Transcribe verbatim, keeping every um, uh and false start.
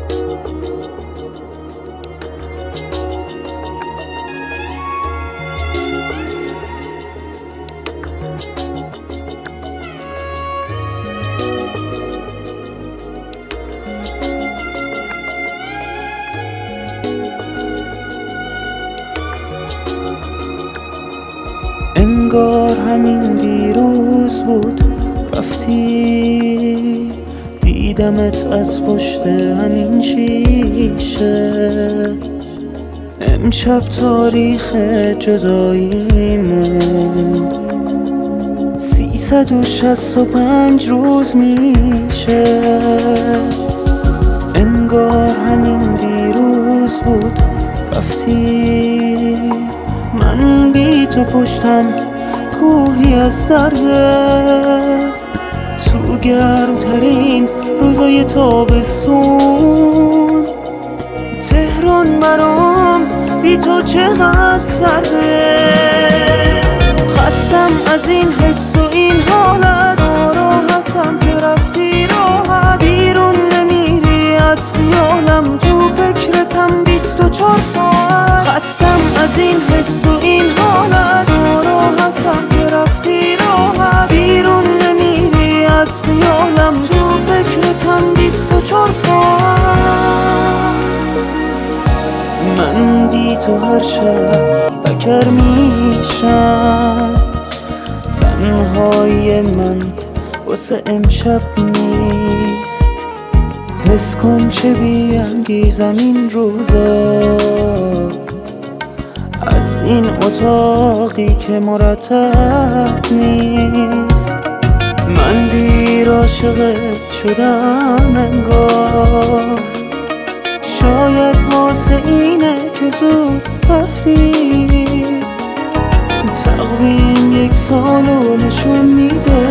انگار همین دیروز بود رفتی، دیدمت از پشت همین شیشه. امشب تاریخ جداییمون سیصد و شصت و پنج روز میشه. انگار همین دیروز بود رفتی، من بی تو پشتم کوهی از درده. تو گرمترین روزای تابستون تهران برام بی تو چقدر سرده. خستم از این حس و این حالت، ناراحتم که رفتی راحت. بیرون نمیری از خیالم، تو فکرتم بیست و چهار ساعت. خستم از این حس و این حالت، ناراحتم که رفتی راحت. بیرون نمیری از خیالم، تو فکرتم بیست و چهار ساعت. من بی تو هر شب بکر میشم، تنهای من واسه امشب نیست. حس کن چه بی‌انگیزم این روزا، از این اتاقی که مرتب نیست. من دیر عاشقت شدم انگار، شاید واسه اینه که زود رفتی. تقویم یک سالو نشون میده